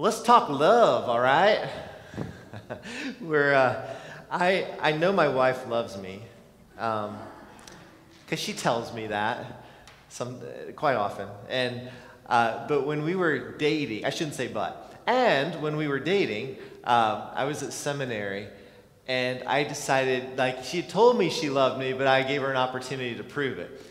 Let's talk love, all right? I know my wife loves me, because she tells me that quite often. But when we were dating, I shouldn't say but. And when we were dating, I was at seminary, and I decided, like, she had told me she loved me, but I gave her an opportunity to prove it.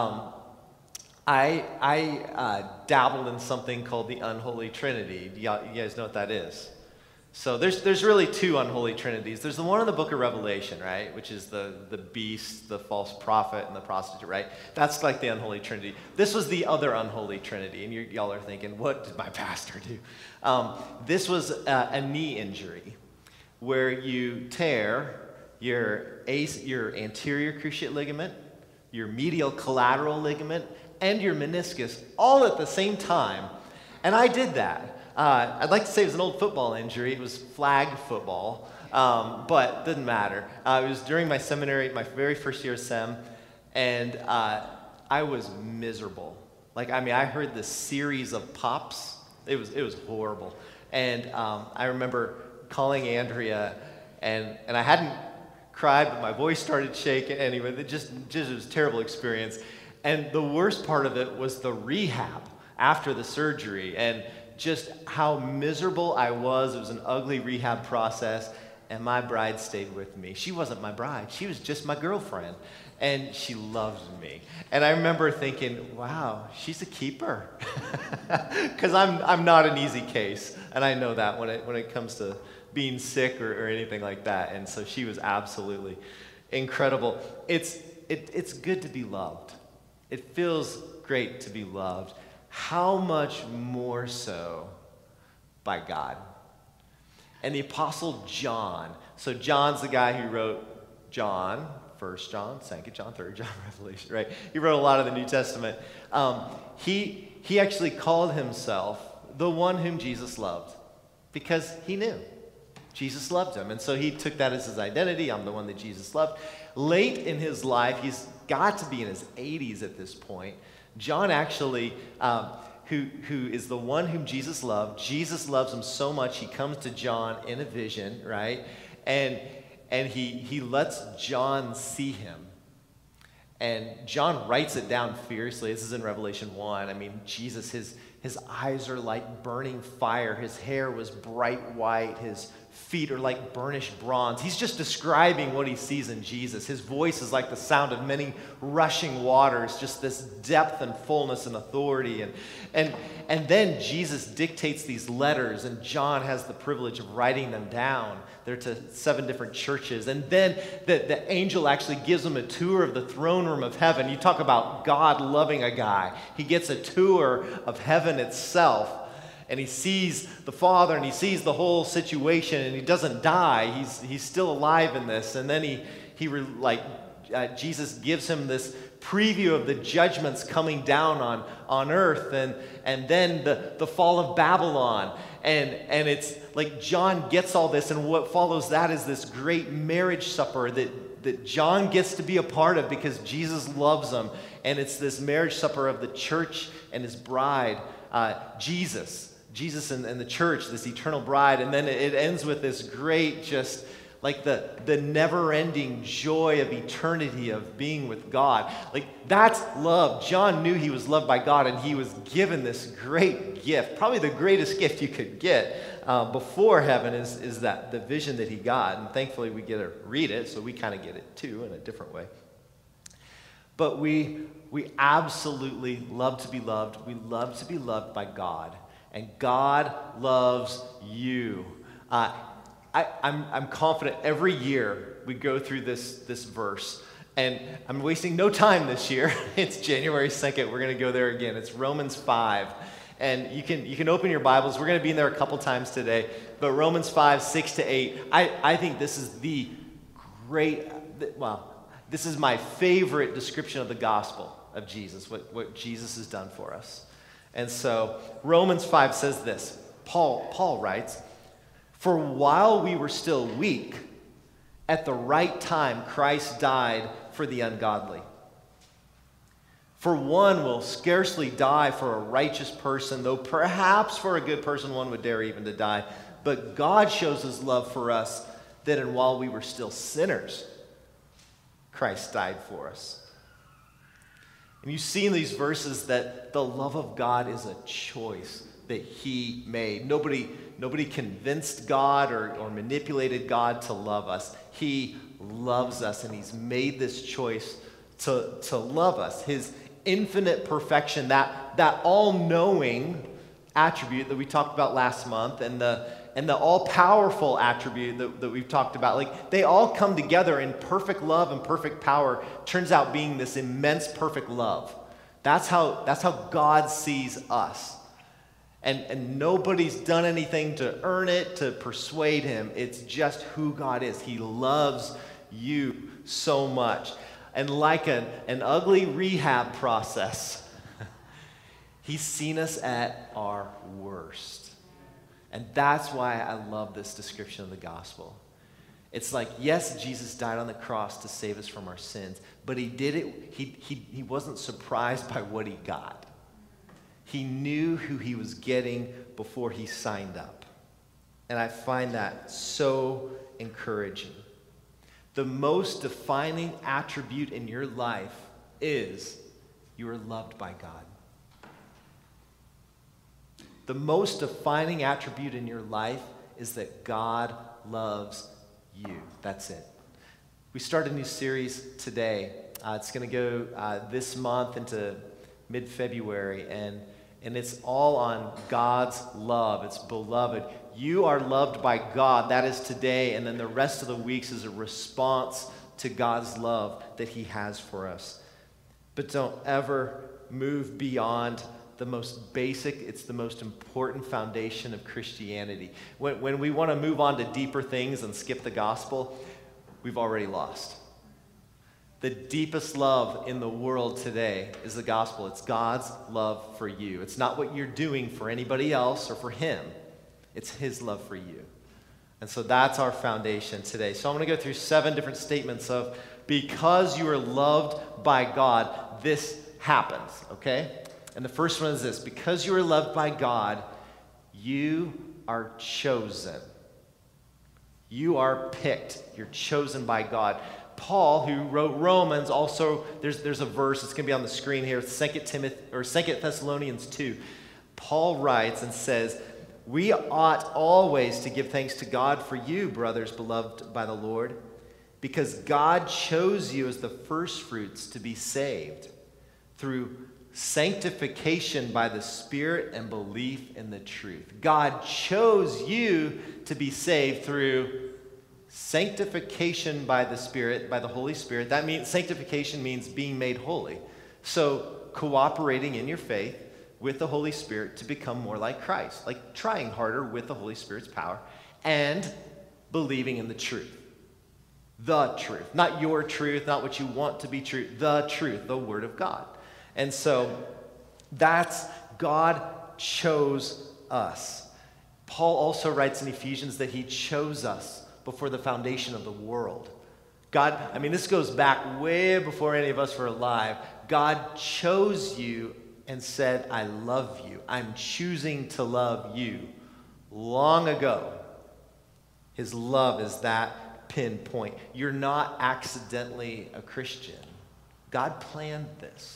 I dabbled in something called the unholy trinity. You guys know what that is? So there's really two unholy trinities. There's the one in the book of Revelation, right, which is the beast, the false prophet, and the prostitute, right? That's like the unholy trinity. This was the other unholy trinity, and y'all are thinking, what did my pastor do? This was a knee injury where you tear your anterior cruciate ligament, your medial collateral ligament, and your meniscus all at the same time. And I did that. I'd like to say it was an old football injury. It was flag football, but it didn't matter. It was during my seminary, my very first year of SEM, and I was miserable. I heard this series of pops. It was horrible. And I remember calling Andrea, and I hadn't cried, but my voice started shaking. Anyway, it was a terrible experience. And the worst part of it was the rehab after the surgery, and just how miserable I was. It was an ugly rehab process, and my bride stayed with me. She wasn't my bride. She was just my girlfriend, and she loved me. And I remember thinking, wow, she's a keeper, because I'm not an easy case, and I know that when it comes to being sick or anything like that. And so she was absolutely incredible. It's good to be loved. It feels great to be loved. How much more so by God? And the Apostle John. So John's the guy who wrote John, 1 John, 2 John, 3 John, Revelation, right? He wrote a lot of the New Testament. He actually called himself the one whom Jesus loved, because he knew Jesus loved him. And so he took that as his identity. I'm the one that Jesus loved. Late in his life, he's got to be in his 80s at this point. John actually, who is the one whom Jesus loved, Jesus loves him so much, he comes to John in a vision, right? And he lets John see him. And John writes it down fiercely. This is in Revelation 1. I mean, Jesus, his eyes are like burning fire. His hair was bright white. His feet are like burnished bronze. He's just describing what he sees in Jesus. His voice is like the sound of many rushing waters, just this depth and fullness and authority. And then Jesus dictates these letters, and John has the privilege of writing them down. They're to 7 different churches. And then the angel actually gives him a tour of the throne room of heaven. You talk about God loving a guy. He gets a tour of heaven itself. And he sees the Father, and he sees the whole situation, and he doesn't die. He's still alive in this. And then Jesus gives him this preview of the judgments coming down on earth, and then the fall of Babylon. And it's like John gets all this, and what follows that is this great marriage supper that John gets to be a part of because Jesus loves him. And it's this marriage supper of the church and his bride, Jesus and the church, this eternal bride. And then it ends with this great, just like the never-ending joy of eternity of being with God. Like, that's love. John knew he was loved by God, and he was given this great gift. Probably the greatest gift you could get before heaven is that the vision that he got. And thankfully we get to read it, so we kind of get it too in a different way. But we absolutely love to be loved. We love to be loved by God. And God loves you. I'm confident every year we go through this verse. And I'm wasting no time this year. It's January 2nd. We're going to go there again. It's Romans 5. And you can open your Bibles. We're going to be in there a couple times today. But Romans 5, 6 to 8, I think this is this is my favorite description of the gospel of Jesus, what Jesus has done for us. And so Romans 5 says this. Paul writes, "For while we were still weak, at the right time Christ died for the ungodly. For one will scarcely die for a righteous person, though perhaps for a good person one would dare even to die. But God shows his love for us, that in while we were still sinners, Christ died for us. And you see in these verses that the love of God is a choice that he made. Nobody convinced God or manipulated God to love us. He loves us, and he's made this choice to love us. His infinite perfection, that all-knowing attribute that we talked about last month, and the all-powerful attribute that we've talked about, like they all come together in perfect love and perfect power, turns out being this immense perfect love. That's how God sees us. And nobody's done anything to earn it, to persuade him. It's just who God is. He loves you so much. And like an ugly rehab process, he's seen us at our worst. And that's why I love this description of the gospel. It's like, yes, Jesus died on the cross to save us from our sins, but he did it, he wasn't surprised by what he got. He knew who he was getting before he signed up. And I find that so encouraging. The most defining attribute in your life is you are loved by God. The most defining attribute in your life is that God loves you. That's it. We start a new series today. It's going to go this month into mid-February, and it's all on God's love. It's beloved. You are loved by God. That is today, and then the rest of the weeks is a response to God's love that he has for us. But don't ever move beyond the most basic, it's the most important foundation of Christianity. When we want to move on to deeper things and skip the gospel, we've already lost. The deepest love in the world today is the gospel. It's God's love for you. It's not what you're doing for anybody else or for him. It's his love for you. And so that's our foundation today. So I'm going to go through 7 different statements of because you are loved by God, this happens, okay? And the first one is this: because you are loved by God, you are chosen. You are picked. You're chosen by God. Paul, who wrote Romans, also, there's a verse, it's going to be on the screen here, 2 Thessalonians 2. Paul writes and says, "We ought always to give thanks to God for you, brothers beloved by the Lord, because God chose you as the firstfruits to be saved through sanctification by the Spirit and belief in the truth." God chose you to be saved through sanctification by the Spirit, by the Holy Spirit. That means sanctification means being made holy. So cooperating in your faith with the Holy Spirit to become more like Christ, like trying harder with the Holy Spirit's power, and believing in the truth. The truth, not your truth, not what you want to be true, the truth, the Word of God. And so that's God chose us. Paul also writes in Ephesians that he chose us before the foundation of the world. God, this goes back way before any of us were alive. God chose you and said, "I love you. I'm choosing to love you." Long ago, his love is that pinpoint. You're not accidentally a Christian. God planned this.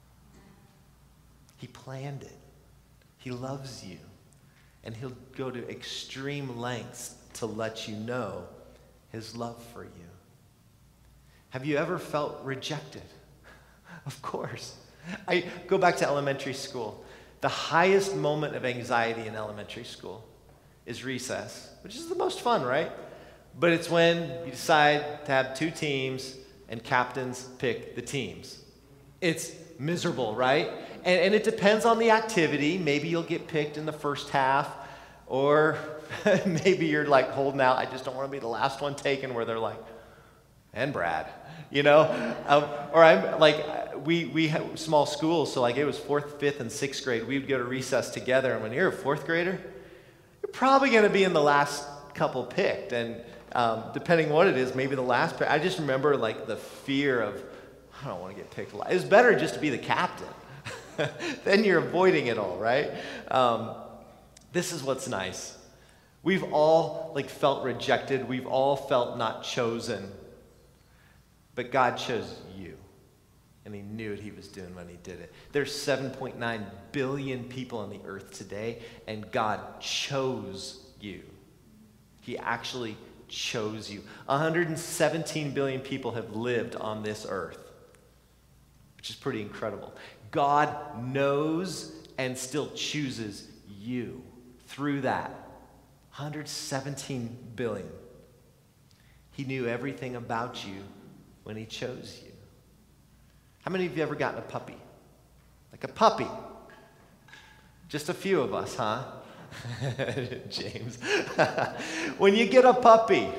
He planned it. He loves you. And he'll go to extreme lengths to let you know his love for you. Have you ever felt rejected? Of course. I go back to elementary school. The highest moment of anxiety in elementary school is recess, which is the most fun, right? But it's when you decide to have 2 teams and captains pick the teams. It's miserable, right? And it depends on the activity. Maybe you'll get picked in the first half, or maybe you're like holding out. I just don't want to be the last one taken, where they're like, "And Brad," or I'm like, we have small schools, so like it was 4th, 5th, and 6th grade. We'd go to recess together, and when you're a 4th grader, you're probably going to be in the last couple picked, and depending what it is, maybe the last pick. I just remember like the fear of, I don't want to get picked alive. It's better just to be the captain. Then you're avoiding it all, right? This is what's nice. We've all felt rejected. We've all felt not chosen. But God chose you. And he knew what he was doing when he did it. There's 7.9 billion people on the earth today, and God chose you. He actually chose you. 117 billion people have lived on this earth, which is pretty incredible. God knows and still chooses you through that. 117 billion. He knew everything about you when he chose you. How many of you ever gotten a puppy? Like a puppy? Just a few of us, huh? James. When you get a puppy,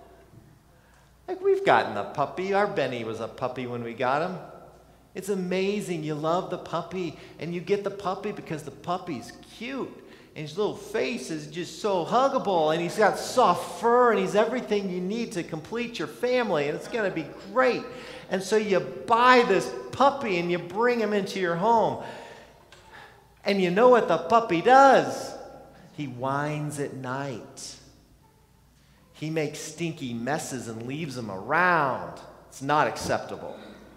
we've gotten a puppy. Our Benny was a puppy when we got him. It's amazing. You love the puppy, and you get the puppy because the puppy's cute. And his little face is just so huggable, and he's got soft fur, and he's everything you need to complete your family, and it's going to be great. And so you buy this puppy, and you bring him into your home. And you know what the puppy does? He whines at night. He makes stinky messes and leaves them around. It's not acceptable.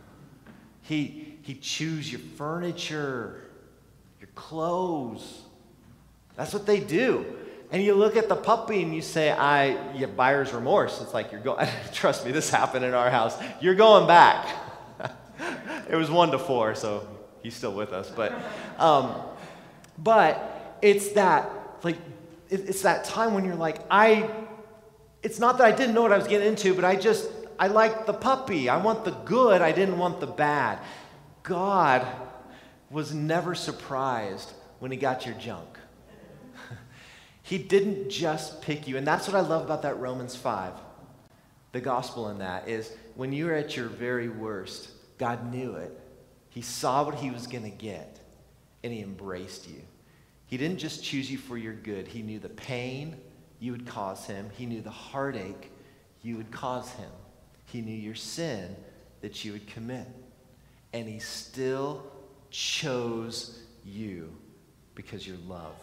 He chews your furniture, your clothes. That's what they do. And you look at the puppy and you say, you have buyer's remorse. It's like, trust me, this happened in our house. You're going back. It was 1 to 4, so he's still with us. But it's that, it's that time when you're like, it's not that I didn't know what I was getting into, but I liked the puppy. I want the good. I didn't want the bad. God was never surprised when he got your junk. He didn't just pick you. And that's what I love about that Romans 5. The gospel in that is when you're at your very worst, God knew it. He saw what he was going to get, and he embraced you. He didn't just choose you for your good. He knew the pain you would cause him. He knew the heartache you would cause him. He knew your sin that you would commit. And he still chose you because you're loved.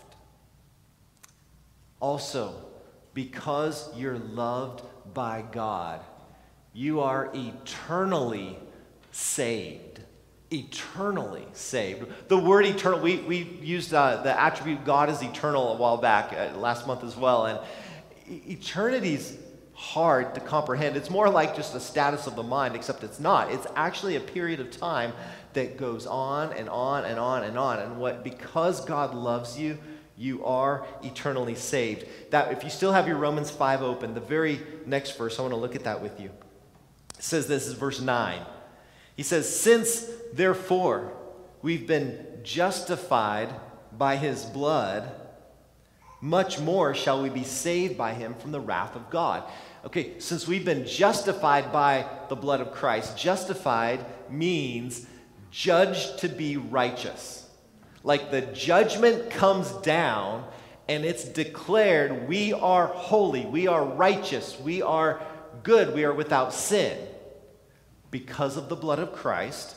Also, because you're loved by God, you are eternally saved. Eternally saved. The word eternal, we used the attribute God is eternal a while back, last month as well, and eternity's hard to comprehend. It's more like just a status of the mind, except it's not. It's actually a period of time that goes on and on and on and on. And because God loves you, you are eternally saved. That if you still have your Romans 5 open, the very next verse, I want to look at that with you. It says this is verse 9. He says, since therefore we've been justified by his blood, much more shall we be saved by him from the wrath of God. Okay, since we've been justified by the blood of Christ, justified means judged to be righteous. Like the judgment comes down and it's declared we are holy, we are righteous, we are good, we are without sin. Because of the blood of Christ,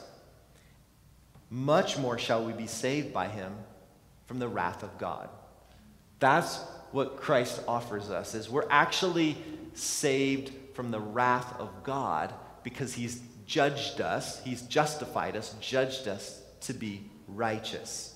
much more shall we be saved by him from the wrath of God. That's what Christ offers us, is we're actually saved from the wrath of God because he's judged us, he's justified us, judged us to be righteous.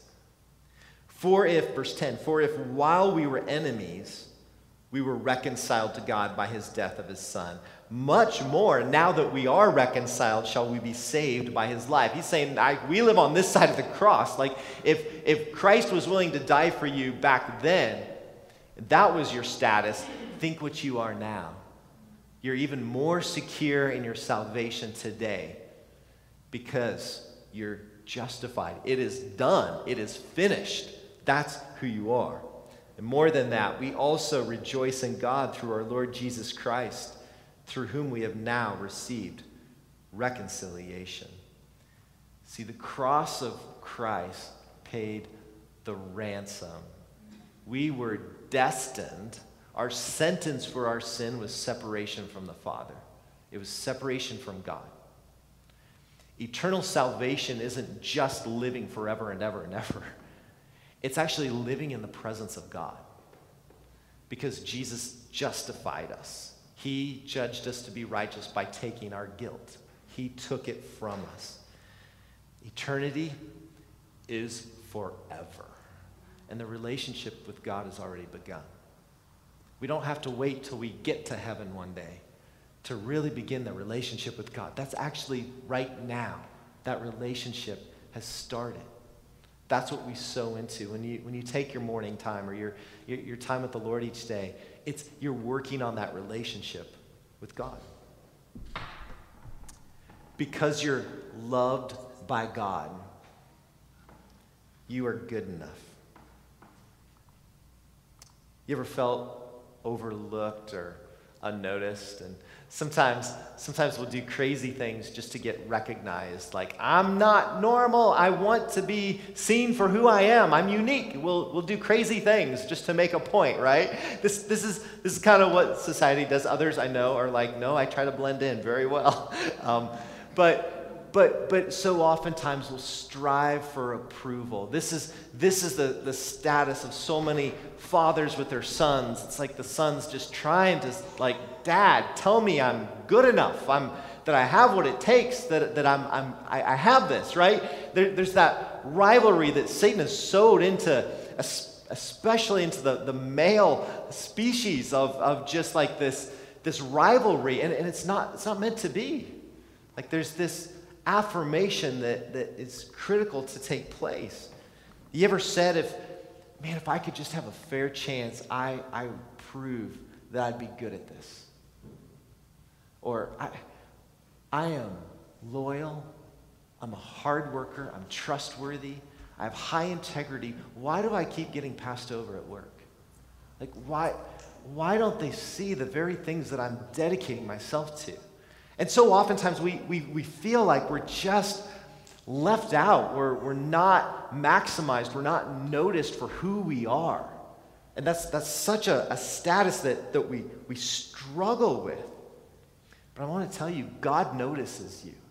Verse 10, for if while we were enemies, we were reconciled to God by his death of his son, much more, now that we are reconciled, shall we be saved by his life. He's saying, we live on this side of the cross. Like, if Christ was willing to die for you back then, that was your status. Think what you are now. You're even more secure in your salvation today because you're justified. It is done. It is finished. That's who you are. And more than that, we also rejoice in God through our Lord Jesus Christ, through whom we have now received reconciliation. See, the cross of Christ paid the ransom. We were destined. Our sentence for our sin was separation from the Father. It was separation from God. Eternal salvation isn't just living forever and ever and ever. It's actually living in the presence of God. Because Jesus justified us. He judged us to be righteous by taking our guilt. He took it from us. Eternity is forever. And the relationship with God has already begun. We don't have to wait till we get to heaven one day to really begin the relationship with God. That's actually right now. That relationship has started. That's what we sow into. When you take your morning time or your time with the Lord each day, you're working on that relationship with God. Because you're loved by God, you are good enough. You ever felt overlooked or unnoticed? And sometimes we'll do crazy things just to get recognized. Like, I'm not normal. I want to be seen for who I am. I'm unique. We'll do crazy things just to make a point, right? This is kind of what society does. Others I know are like, no, I try to blend in very well. But so oftentimes we'll strive for approval. This is the status of so many fathers with their sons. It's like the son's just trying to, like, Dad, tell me I'm good enough. That I have what it takes. That I have this, right? There's that rivalry that Satan has sowed into, especially into the male species of just like this rivalry, and it's not meant to be. Like, there's this affirmation that is critical to take place. You ever said, if I could just have a fair chance, I prove that I'd be good at this? Or I am loyal, I'm a hard worker, I'm trustworthy, I have high integrity. Why do I keep getting passed over at work? Like, why don't they see the very things that I'm dedicating myself to? And so oftentimes we feel like we're just left out. We're not maximized. We're not noticed for who we are. And that's such a status that we struggle with. But I want to tell you, God notices you.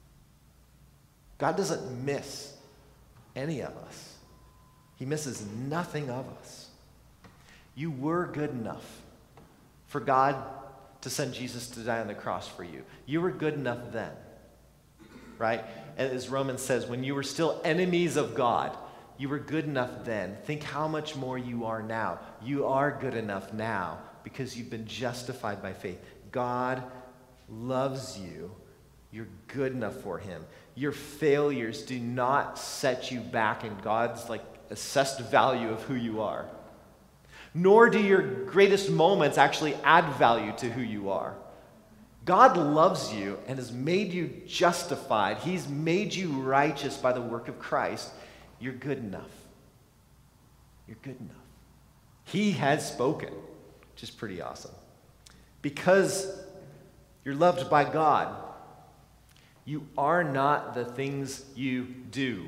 God doesn't miss any of us. He misses nothing of us. You were good enough for God to send Jesus to die on the cross for you. You were good enough then, right? And as Romans says, when you were still enemies of God, you were good enough then. Think how much more you are now. You are good enough now because you've been justified by faith. God loves you. You're good enough for him. Your failures do not set you back in God's assessed value of who you are. Nor do your greatest moments actually add value to who you are. God loves you and has made you justified. He's made you righteous by the work of Christ. You're good enough. You're good enough. He has spoken, which is pretty awesome. Because you're loved by God, you are not the things you do.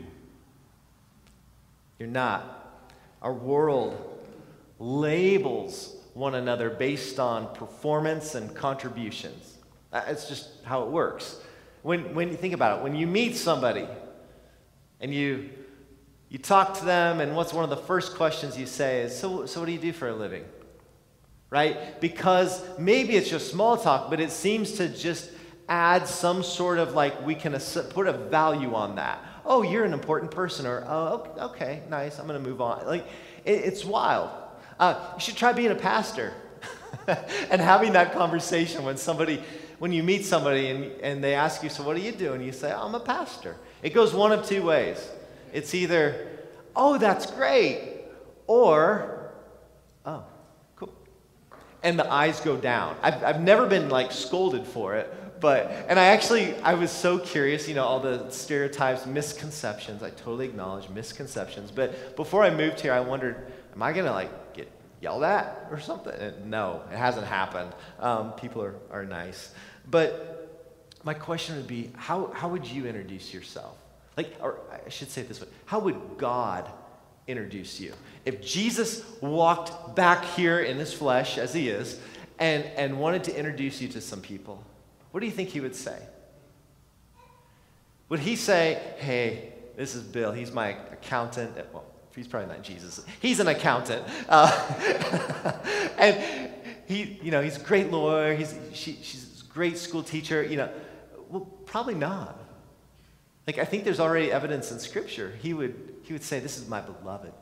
You're not. Our world labels one another based on performance and contributions. It's just how it works. When you think about it, when you meet somebody and you talk to them, and what's one of the first questions you say is, so what do you do for a living? Right? Because maybe it's just small talk, but it seems to just add some sort of we can put a value on that. Oh, you're an important person, or oh, okay, nice, I'm going to move on. It's wild. You should try being a pastor and having that conversation when you meet somebody and they ask you, so what do you do? And you say, I'm a pastor. It goes one of two ways. It's either, oh, that's great, or, oh, cool. And the eyes go down. I've never been scolded for it, and I was so curious, all the stereotypes, misconceptions. I totally acknowledge misconceptions. But before I moved here, I wondered, am I going to get yelled at or something? And no, it hasn't happened. People are nice. But my question would be, how would you introduce yourself? Or I should say it this way, how would God introduce you? If Jesus walked back here in his flesh, as he is, and wanted to introduce you to some people, what do you think he would say? Would he say, hey, this is Bill, he's my accountant. Well, he's probably not Jesus. He's an accountant. And he's a great lawyer. She's a great school teacher. Well, probably not. Like, I think there's already evidence in Scripture. He would say, this is my beloved.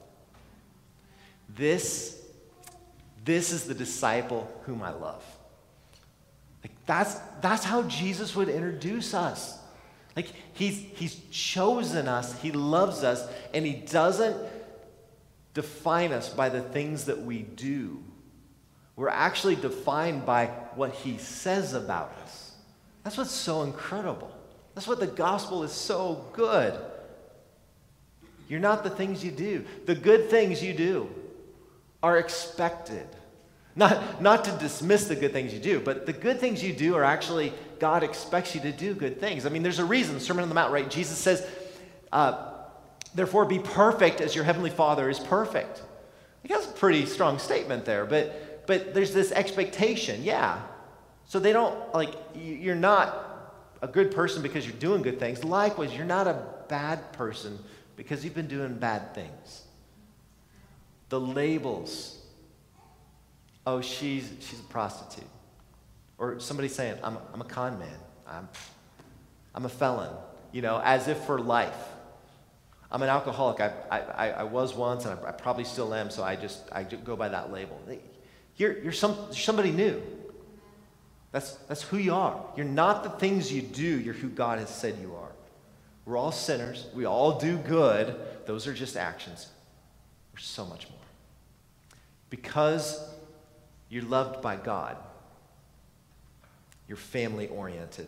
This is the disciple whom I love. Like, that's how Jesus would introduce us. Like, he's chosen us, he loves us, and he doesn't define us by the things that we do. We're actually defined by what he says about us. That's what's so incredible. That's what the gospel is so good. You're not the things you do. The good things you do are expected. Not to dismiss the good things you do, but the good things you do are actually, God expects you to do good things. I mean, there's a reason, Sermon on the Mount, right? Jesus says, therefore be perfect as your heavenly Father is perfect. Like, that's a pretty strong statement there, but there's this expectation, yeah. So they don't, you're not a good person because you're doing good things. Likewise, you're not a bad person because you've been doing bad things. The labels, oh, she's a prostitute. Or somebody saying, I'm a con man. I'm a felon, as if for life. I'm an alcoholic. I was once, and I probably still am, so I go by that label. You're somebody new. That's who you are. You're not the things you do. You're who God has said you are. We're all sinners. We all do good. Those are just actions. We're so much more. Because you're loved by God, you're family-oriented.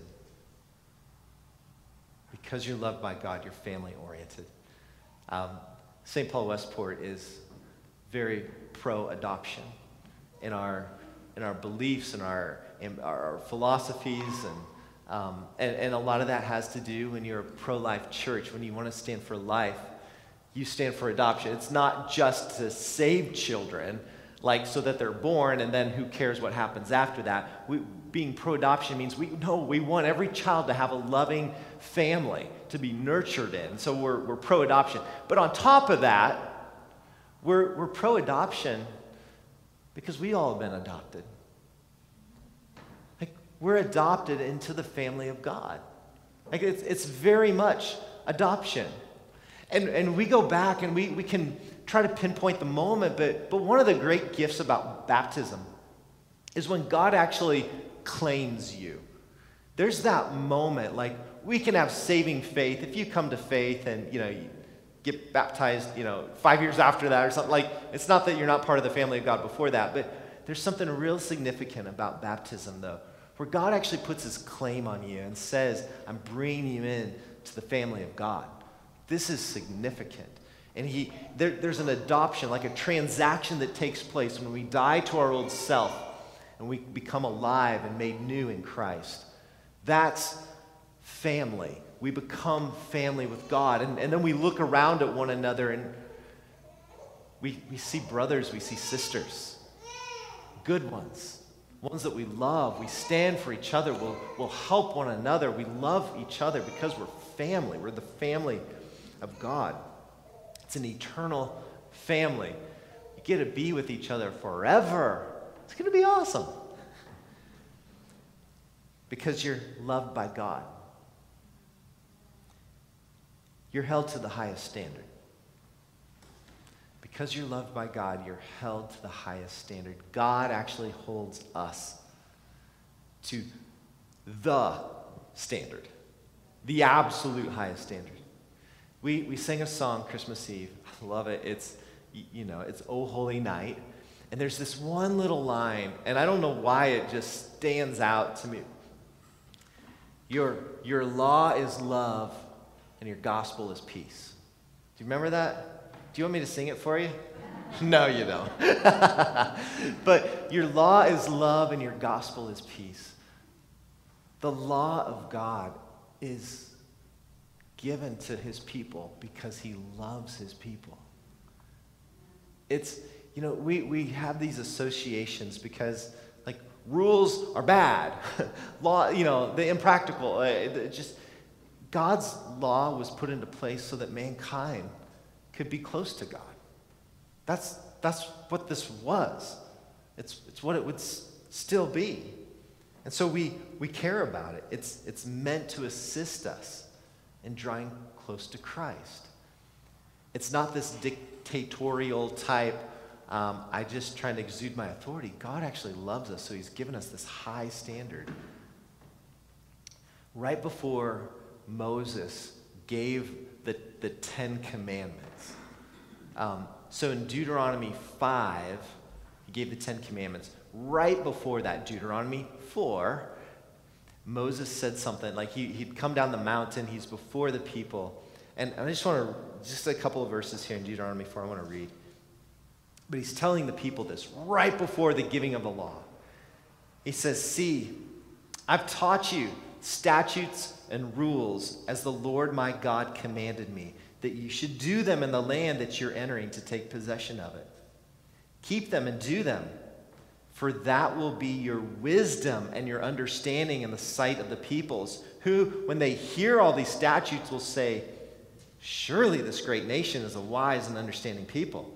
Because you're loved by God, you're family-oriented. St. Paul Westport is very pro-adoption in our beliefs and our philosophies, and a lot of that has to do when you're a pro-life church. When you want to stand for life, you stand for adoption. It's not just to save children, so that they're born, and then who cares what happens after that. Being pro-adoption means we want every child to have a loving family to be nurtured in. So we're pro-adoption. But on top of that, we're pro-adoption because we all have been adopted. We're adopted into the family of God. It's very much adoption. And we go back and we can try to pinpoint the moment, but one of the great gifts about baptism is when God actually claims you. There's that moment, we can have saving faith. If you come to faith and, you get baptized, 5 years after that or something, it's not that you're not part of the family of God before that, but there's something real significant about baptism, though, where God actually puts his claim on you and says, I'm bringing you in to the family of God. This is significant. And there's an adoption, like a transaction that takes place when we die to our old self and we become alive and made new in Christ. That's family. We become family with God. And then we look around at one another and we see brothers, we see sisters, good ones that we love. We stand for each other. We'll help one another. We love each other because we're family. We're the family of God. It's an eternal family. You get to be with each other forever. It's going to be awesome. Because you're loved by God. You're held to the highest standard. Because you're loved by God, you're held to the highest standard. God actually holds us to the standard, the absolute highest standard. We sang a song Christmas Eve. I love it. It's O Holy Night. And there's this one little line, and I don't know why it just stands out to me. Your law is love, and your gospel is peace. Do you remember that? Do you want me to sing it for you? No, you don't. But your law is love, and your gospel is peace. The law of God is given to his people because he loves his people. It's, we have these associations because, rules are bad. Law, the impractical. God's law was put into place so that mankind could be close to God. That's what this was. It's what it would still be. And so we care about it. It's meant to assist us in drawing close to Christ. It's not this dictatorial type, I just trying to exude my authority. God actually loves us, so he's given us this high standard. Right before Moses gave the Ten Commandments. So in Deuteronomy 5, he gave the Ten Commandments. Right before that, Deuteronomy 4, Moses said something, like he'd come down the mountain, he's before the people. And I just want to, just a couple of verses here in Deuteronomy 4 I want to read. But he's telling the people this right before the giving of the law. He says, "See, I've taught you statutes and rules as the Lord my God commanded me, that you should do them in the land that you're entering to take possession of it. Keep them and do them, for that will be your wisdom and your understanding in the sight of the peoples, who, when they hear all these statutes, will say, 'Surely this great nation is a wise and understanding people.'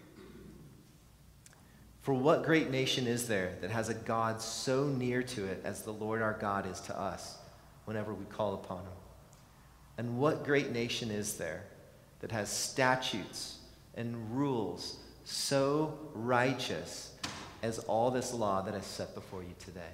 For what great nation is there that has a God so near to it as the Lord our God is to us whenever we call upon him? And what great nation is there that has statutes and rules so righteous as all this law that I set before you today?"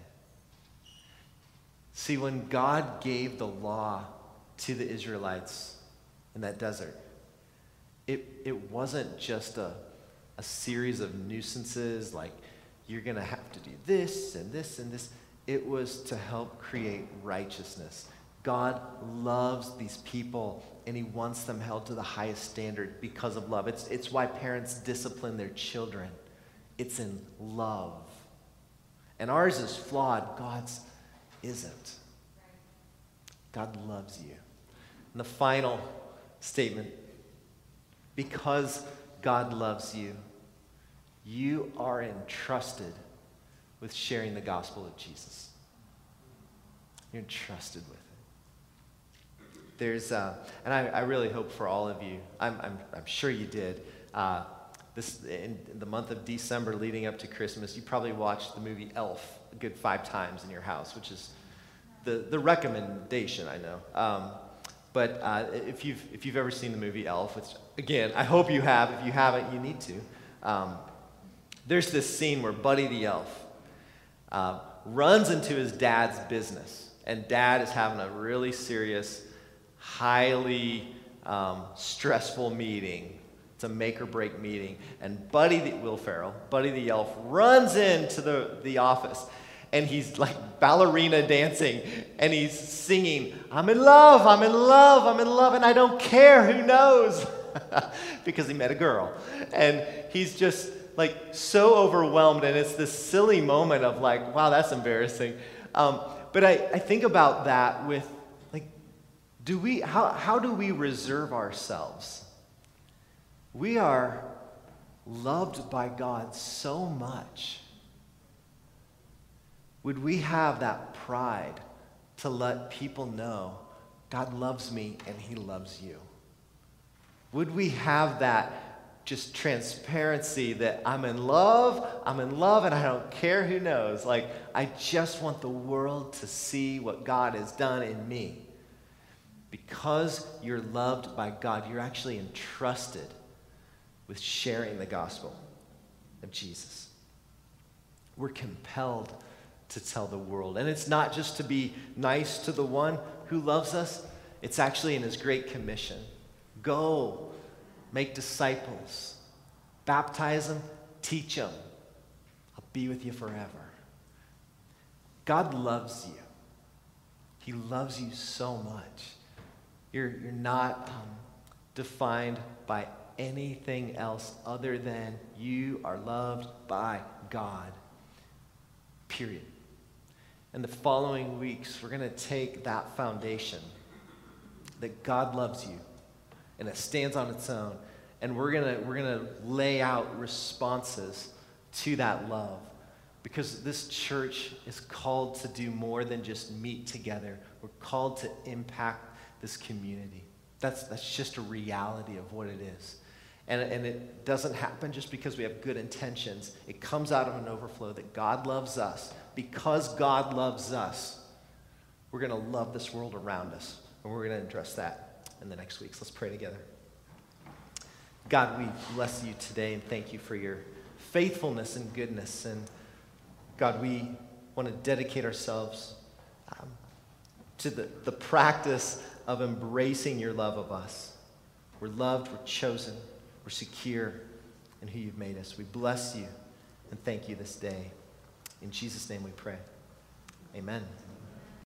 See, when God gave the law to the Israelites in that desert, it wasn't just a series of nuisances like you're going to have to do this and this and this. It was to help create righteousness. God loves these people, and he wants them held to the highest standard because of love. It's why parents discipline their children. It's in love. And ours is flawed. God's isn't. God loves you. And the final statement, because God loves you, you are entrusted with sharing the gospel of Jesus. You're entrusted with it. There's, and I really hope for all of you, I'm sure you did, this in the month of December leading up to Christmas, you probably watched the movie Elf a good 5 times in your house, which is the recommendation, I know. But if you've ever seen the movie Elf, which, again, I hope you have. If you haven't, you need to. There's this scene where Buddy the Elf runs into his dad's business, and Dad is having a really serious, highly stressful meeting. It's a make-or-break meeting, and Will Ferrell, Buddy the Elf, runs into the office, and he's like ballerina dancing, and he's singing, "I'm in love, I'm in love, I'm in love, and I don't care, who knows?" Because he met a girl. And he's just like so overwhelmed, and it's this silly moment of like, wow, that's embarrassing. But I think about that with like, how do we reserve ourselves? We are loved by God so much. Would we have that pride to let people know God loves me and he loves you? Would we have that just transparency that I'm in love, and I don't care who knows. Like, I just want the world to see what God has done in me. Because you're loved by God, you're actually entrusted with sharing the gospel of Jesus. We're compelled to tell the world. And it's not just to be nice to the one who loves us. It's actually in his great commission. Go, make disciples, baptize them, teach them. I'll be with you forever. God loves you. He loves you so much. You're not defined by anything else other than you are loved by God. Period. In the following weeks, we're going to take that foundation that God loves you, and it stands on its own, and we're gonna lay out responses to that love, because this church is called to do more than just meet together. We're called to impact this community. That's just a reality of what it is. And it doesn't happen just because we have good intentions. It comes out of an overflow that God loves us. Because God loves us, we're going to love this world around us. And we're going to address that in the next weeks. Let's pray together. God, we bless you today and thank you for your faithfulness and goodness. And God, we want to dedicate ourselves to the practice of embracing your love of us. We're loved, we're chosen, we're secure in who you've made us. We bless you and thank you this day. In Jesus' name we pray. Amen.